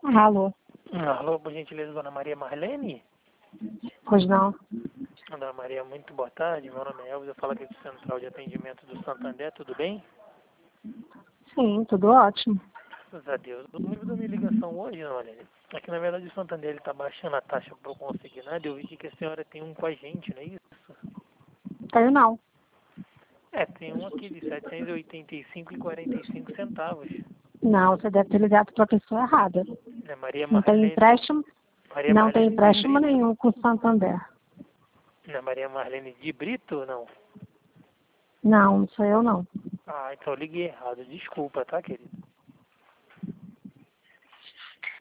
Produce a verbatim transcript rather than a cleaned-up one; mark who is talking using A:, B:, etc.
A: Alô?
B: Alô, por gentileza, dona Maria Marlene?
A: Pois não.
B: Dona Maria, muito boa tarde. Meu nome é Elvis, eu falo aqui do Central de Atendimento do Santander, tudo bem?
A: Sim, tudo ótimo.
B: Graças a Deus. O motivo da minha ligação hoje, dona Marlene, é que na verdade o Santander ele está baixando a taxa para o consignado e eu vi que a senhora tem um com a gente, não é isso?
A: Tenho não.
B: É, tem um aqui de setecentos e oitenta e cinco reais e quarenta e cinco centavos.
A: Não, você deve ter ligado para a pessoa errada.
B: É Maria
A: Não tem
B: Marlene.
A: empréstimo,
B: Maria
A: não tem
B: Marlene de
A: empréstimo
B: Brito.
A: nenhum com o Santander.
B: Não é Maria Marlene de Brito ou não?
A: Não, não sou eu não.
B: Ah, então eu liguei errado. Desculpa, tá, querido?